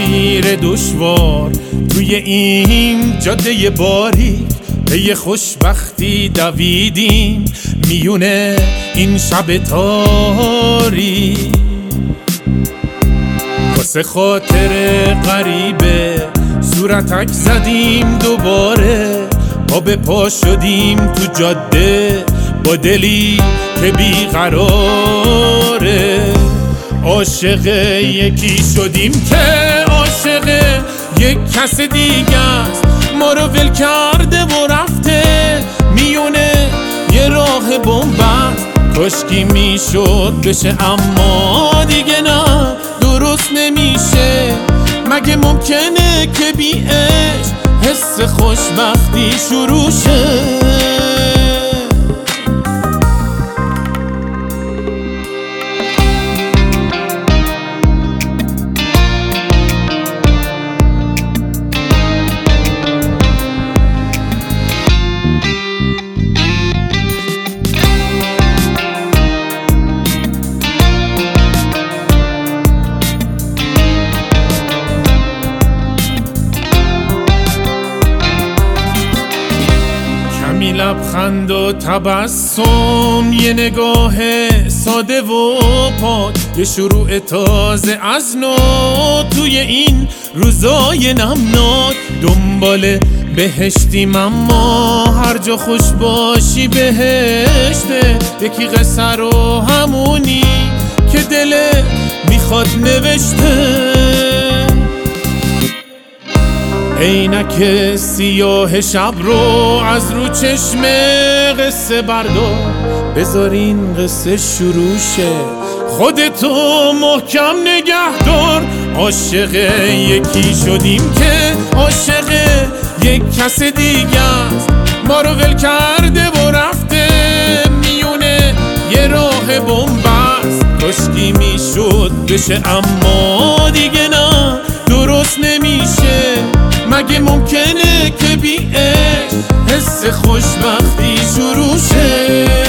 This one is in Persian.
مسیر دشوار توی این جاده باریک پی خوشبختی دویدیم میونه این شب تاریک. واسه خاطر غریبه صورتک زدیم دوباره، پا به پا شدیم تو جاده با دلی که بیقراره. عاشق یکی شدیم که عاشق یک کس دیگه است، ما رو ول کرده و رفته میونه یه راه بن‌بست. کاشکی میشد بشه اما دیگه نه، درست نمیشه. مگه ممکنه که بی عشق حس خوشبختی شروع شه؟ لبخند و تبسم، یه نگاه ساده و پاک، یه شروع تازه از نو توی این روزای نمناک. دنبال بهشتیم اما هر جا خوش باشی بهشته. یکی قصه رو همونی که دلت میخواد نوشته. عینک سیاه شب رو از رو چشم قصه بردار، بذار این قصه شروع شه. خودتو محکم نگه دار. عاشق یکی شدیم که عاشق یک کس دیگه است، ما رو ول کرده و رفته میونه یه راه بن‌بست. کاشکی میشد بشه اما دیگه نه، درست نمیشه. مگه ممکنه که بی عشق حس خوشبختی شروع شه؟